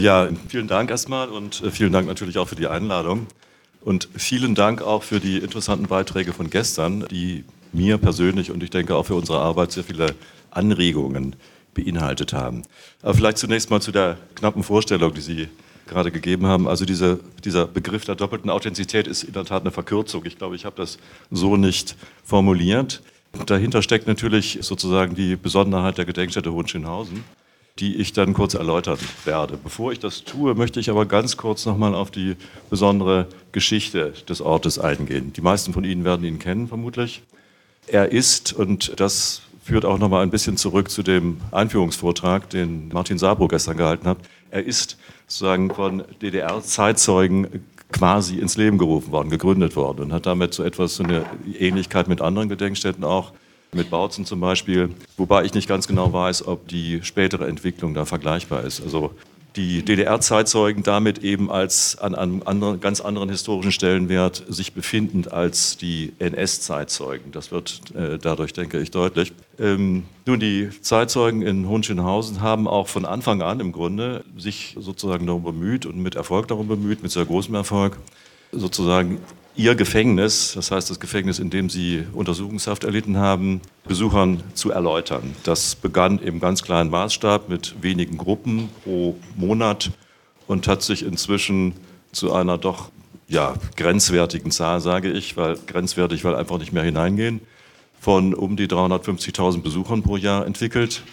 Ja, vielen Dank erstmal und vielen Dank natürlich auch für die Einladung. Und vielen Dank auch für die interessanten Beiträge von gestern, die mir persönlich und ich denke auch für unsere Arbeit sehr viele Anregungen beinhaltet haben. Aber vielleicht zunächst mal zu der knappen Vorstellung, die Sie gerade gegeben haben. Also dieser Begriff der doppelten Authentizität ist in der Tat eine Verkürzung. Ich glaube, ich habe das so nicht formuliert. Dahinter steckt natürlich sozusagen die Besonderheit der Gedenkstätte Hohenschönhausen, die ich dann kurz erläutern werde. Bevor ich das tue, möchte ich aber ganz kurz nochmal auf die besondere Geschichte des Ortes eingehen. Die meisten von Ihnen werden ihn kennen, vermutlich. Er ist, und das führt auch nochmal ein bisschen zurück zu dem Einführungsvortrag, den Martin Sabro gestern gehalten hat, er ist sozusagen von DDR-Zeitzeugen quasi ins Leben gerufen worden, gegründet worden und hat damit so eine Ähnlichkeit mit anderen Gedenkstätten auch, mit Bautzen zum Beispiel, wobei ich nicht ganz genau weiß, ob die spätere Entwicklung da vergleichbar ist. Also die DDR-Zeitzeugen damit eben als an einem ganz anderen historischen Stellenwert sich befindend als die NS-Zeitzeugen. Das wird dadurch, denke ich, deutlich. Nun, die Zeitzeugen in Hohenschönhausen haben auch von Anfang an im Grunde sich sozusagen darum bemüht und mit Erfolg darum bemüht, mit sehr großem Erfolg, sozusagen ihr Gefängnis, das heißt das Gefängnis, in dem sie Untersuchungshaft erlitten haben, Besuchern zu erläutern. Das begann im ganz kleinen Maßstab mit wenigen Gruppen pro Monat und hat sich inzwischen zu einer doch grenzwertigen Zahl, sage ich, weil einfach nicht mehr hineingehen, von um die 350.000 Besuchern pro Jahr entwickelt.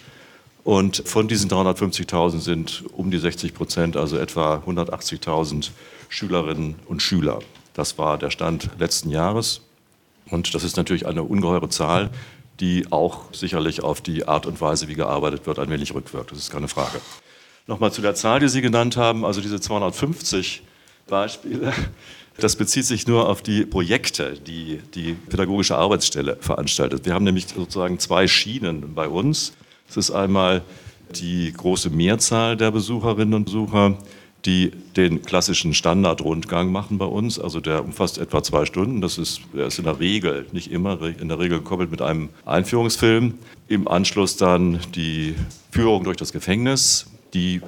Und von diesen 350.000 sind um die 60%, also etwa 180.000 Schülerinnen und Schüler. Das war der Stand letzten Jahres und das ist natürlich eine ungeheure Zahl, die auch sicherlich auf die Art und Weise, wie gearbeitet wird, ein wenig rückwirkt. Das ist keine Frage. Nochmal zu der Zahl, die Sie genannt haben, also diese 250 Beispiele, das bezieht sich nur auf die Projekte, die die pädagogische Arbeitsstelle veranstaltet. Wir haben nämlich sozusagen zwei Schienen bei uns. Es ist einmal die große Mehrzahl der Besucherinnen und Besucher, die den klassischen Standardrundgang machen bei uns. Also der umfasst etwa 2 Stunden. Der ist in der Regel, nicht immer, in der Regel gekoppelt mit einem Einführungsfilm. Im Anschluss dann die Führung durch das Gefängnis, die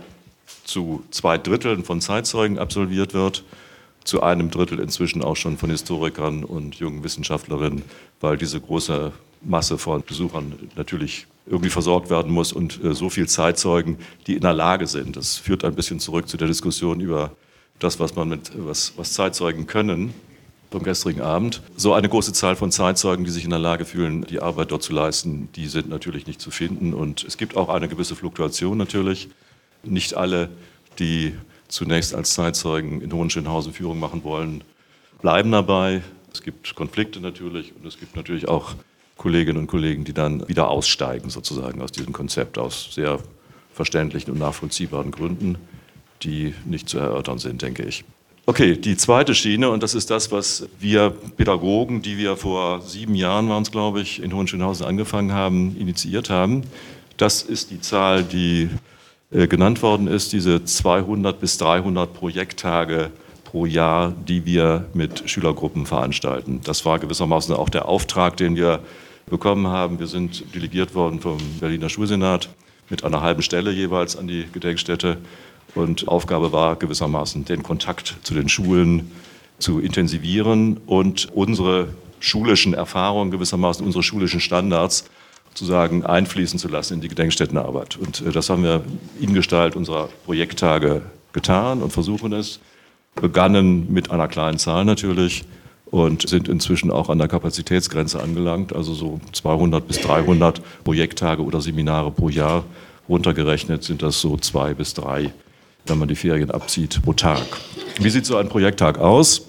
zu 2/3 von Zeitzeugen absolviert wird, zu 1/3 inzwischen auch schon von Historikern und jungen Wissenschaftlerinnen, weil diese große Masse von Besuchern natürlich irgendwie versorgt werden muss und so viel Zeitzeugen, die in der Lage sind. Das führt ein bisschen zurück zu der Diskussion über das, was Zeitzeugen können vom gestrigen Abend. So eine große Zahl von Zeitzeugen, die sich in der Lage fühlen, die Arbeit dort zu leisten, die sind natürlich nicht zu finden. Und es gibt auch eine gewisse Fluktuation natürlich. Nicht alle, die zunächst als Zeitzeugen in Hohenschönhausen Führung machen wollen, bleiben dabei. Es gibt Konflikte natürlich und es gibt natürlich auch Kolleginnen und Kollegen, die dann wieder aussteigen sozusagen aus diesem Konzept, aus sehr verständlichen und nachvollziehbaren Gründen, die nicht zu erörtern sind, denke ich. Okay, die zweite Schiene, und das ist das, was wir Pädagogen, die wir vor 7 Jahren, waren es glaube ich, in Hohenschönhausen angefangen haben, initiiert haben. Das ist die Zahl, die genannt worden ist, diese 200 bis 300 Projekttage pro Jahr, die wir mit Schülergruppen veranstalten. Das war gewissermaßen auch der Auftrag, den wir bekommen haben. Wir sind delegiert worden vom Berliner Schulsenat mit einer halben Stelle jeweils an die Gedenkstätte. Und Aufgabe war gewissermaßen, den Kontakt zu den Schulen zu intensivieren und unsere schulischen Erfahrungen, gewissermaßen unsere schulischen Standards sozusagen einfließen zu lassen in die Gedenkstättenarbeit. Und das haben wir in Gestalt unserer Projekttage getan und versuchen es. Begannen mit einer kleinen Zahl natürlich und sind inzwischen auch an der Kapazitätsgrenze angelangt, also so 200 bis 300 Projekttage oder Seminare pro Jahr. Runtergerechnet sind das so 2 bis 3, wenn man die Ferien abzieht, pro Tag. Wie sieht so ein Projekttag aus?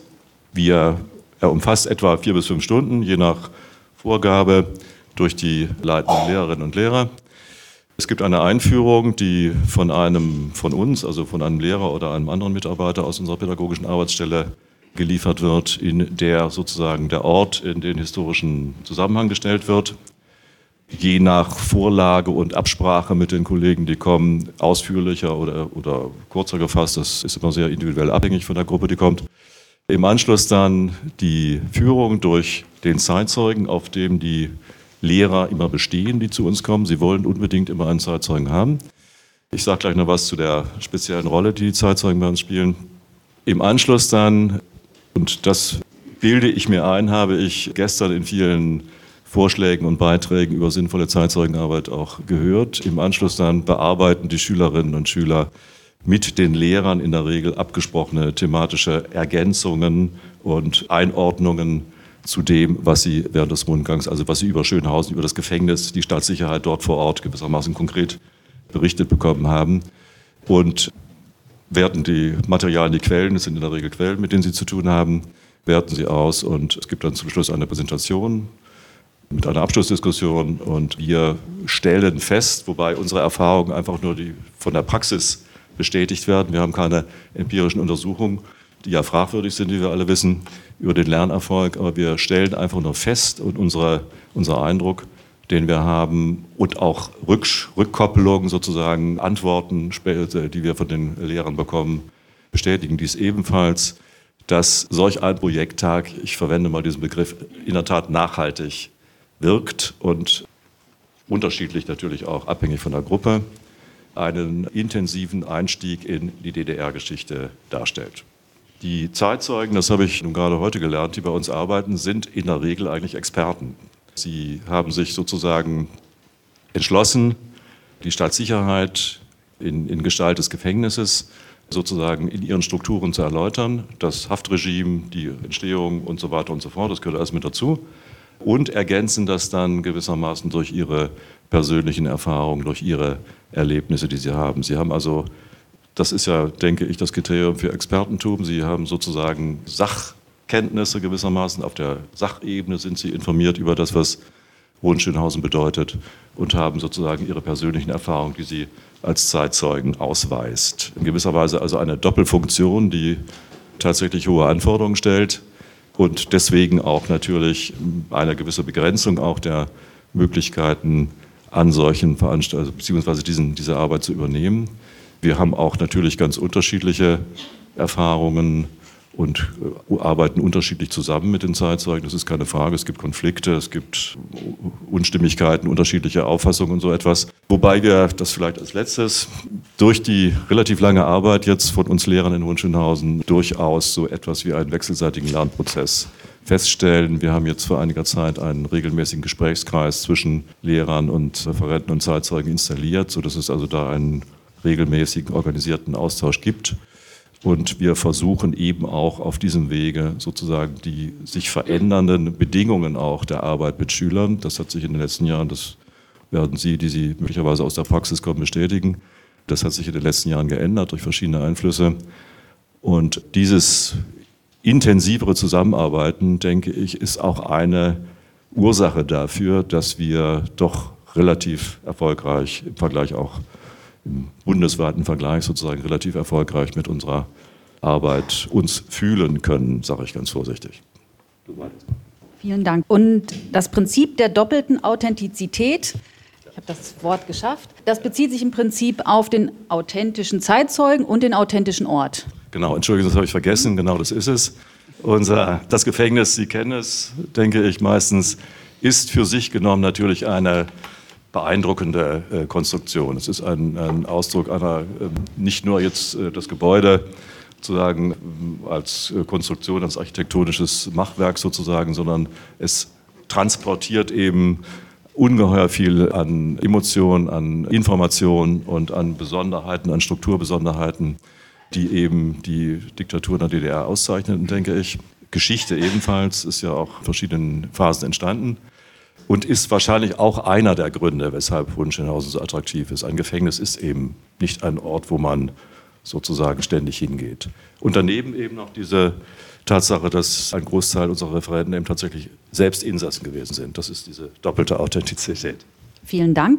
Er umfasst etwa 4 bis 5 Stunden, je nach Vorgabe durch die leitenden Lehrerinnen und Lehrer. Es gibt eine Einführung, die von uns, also von einem Lehrer oder einem anderen Mitarbeiter aus unserer pädagogischen Arbeitsstelle geliefert wird, in der sozusagen der Ort in den historischen Zusammenhang gestellt wird. Je nach Vorlage und Absprache mit den Kollegen, die kommen, ausführlicher oder kürzer gefasst. Das ist immer sehr individuell abhängig von der Gruppe, die kommt. Im Anschluss dann die Führung durch den Zeitzeugen, auf dem die Lehrer immer bestehen, die zu uns kommen. Sie wollen unbedingt immer einen Zeitzeugen haben. Ich sage gleich noch was zu der speziellen Rolle, die die Zeitzeugen bei uns spielen. Im Anschluss dann, und das bilde ich mir ein, habe ich gestern in vielen Vorschlägen und Beiträgen über sinnvolle Zeitzeugenarbeit auch gehört. Im Anschluss dann bearbeiten die Schülerinnen und Schüler mit den Lehrern in der Regel abgesprochene thematische Ergänzungen und Einordnungen zu dem, was sie während des Rundgangs, also was sie über Schönhausen, über das Gefängnis, die Staatssicherheit dort vor Ort gewissermaßen konkret berichtet bekommen haben. Und werten die Materialien, die Quellen, das sind in der Regel Quellen, mit denen sie zu tun haben, werten sie aus und es gibt dann zum Schluss eine Präsentation mit einer Abschlussdiskussion und wir stellen fest, wobei unsere Erfahrungen einfach nur die von der Praxis bestätigt werden. Wir haben keine empirischen Untersuchungen, die ja fragwürdig sind, wie wir alle wissen, über den Lernerfolg, aber wir stellen einfach nur fest und unser Eindruck, den wir haben und auch Rückkoppelungen sozusagen, Antworten, die wir von den Lehrern bekommen, bestätigen dies ebenfalls, dass solch ein Projekttag, ich verwende mal diesen Begriff, in der Tat nachhaltig wirkt und unterschiedlich natürlich auch abhängig von der Gruppe, einen intensiven Einstieg in die DDR-Geschichte darstellt. Die Zeitzeugen, das habe ich nun gerade heute gelernt, die bei uns arbeiten, sind in der Regel eigentlich Experten. Sie haben sich sozusagen entschlossen, die Staatssicherheit in Gestalt des Gefängnisses sozusagen in ihren Strukturen zu erläutern, das Haftregime, die Entstehung und so weiter und so fort, das gehört alles mit dazu, und ergänzen das dann gewissermaßen durch ihre persönlichen Erfahrungen, durch ihre Erlebnisse, die sie haben. Sie haben also, das ist ja, denke ich, das Kriterium für Expertentum, sie haben sozusagen Sachkenntnisse gewissermaßen, auf der Sachebene sind sie informiert über das, was Hohenschönhausen bedeutet und haben sozusagen ihre persönlichen Erfahrungen, die sie als Zeitzeugen ausweist. In gewisser Weise also eine Doppelfunktion, die tatsächlich hohe Anforderungen stellt und deswegen auch natürlich eine gewisse Begrenzung auch der Möglichkeiten an solchen Veranstaltungen, beziehungsweise diese Arbeit zu übernehmen. Wir haben auch natürlich ganz unterschiedliche Erfahrungen und arbeiten unterschiedlich zusammen mit den Zeitzeugen. Das ist keine Frage. Es gibt Konflikte, es gibt Unstimmigkeiten, unterschiedliche Auffassungen und so etwas. Wobei wir, das vielleicht als letztes, durch die relativ lange Arbeit jetzt von uns Lehrern in Hohenschönhausen durchaus so etwas wie einen wechselseitigen Lernprozess feststellen. Wir haben jetzt vor einiger Zeit einen regelmäßigen Gesprächskreis zwischen Lehrern und Referenten und Zeitzeugen installiert, sodass es also da einen regelmäßigen organisierten Austausch gibt. Und wir versuchen eben auch auf diesem Wege sozusagen die sich verändernden Bedingungen auch der Arbeit mit Schülern, das hat sich in den letzten Jahren, das werden Sie, die Sie möglicherweise aus der Praxis kommen, bestätigen, das hat sich in den letzten Jahren geändert durch verschiedene Einflüsse. Und dieses intensivere Zusammenarbeiten, denke ich, ist auch eine Ursache dafür, dass wir doch relativ erfolgreich im Vergleich auch im bundesweiten Vergleich sozusagen relativ erfolgreich mit unserer Arbeit uns fühlen können, sage ich ganz vorsichtig. Vielen Dank. Und das Prinzip der doppelten Authentizität, ich habe das Wort geschafft, das bezieht sich im Prinzip auf den authentischen Zeitzeugen und den authentischen Ort. Genau, Entschuldigung, das habe ich vergessen, genau das ist es. Das Gefängnis, Sie kennen es, denke ich meistens, ist für sich genommen natürlich eine beeindruckende Konstruktion. Es ist ein Ausdruck einer, nicht nur jetzt das Gebäude sozusagen als Konstruktion, als architektonisches Machwerk sozusagen, sondern es transportiert eben ungeheuer viel an Emotionen, an Informationen und an Besonderheiten, an Strukturbesonderheiten, die eben die Diktatur in der DDR auszeichneten, denke ich. Geschichte ebenfalls ist ja auch in verschiedenen Phasen entstanden. Und ist wahrscheinlich auch einer der Gründe, weshalb Hohenschönhausen so attraktiv ist. Ein Gefängnis ist eben nicht ein Ort, wo man sozusagen ständig hingeht. Und daneben eben noch diese Tatsache, dass ein Großteil unserer Referenten eben tatsächlich selbst Insassen gewesen sind. Das ist diese doppelte Authentizität. Vielen Dank.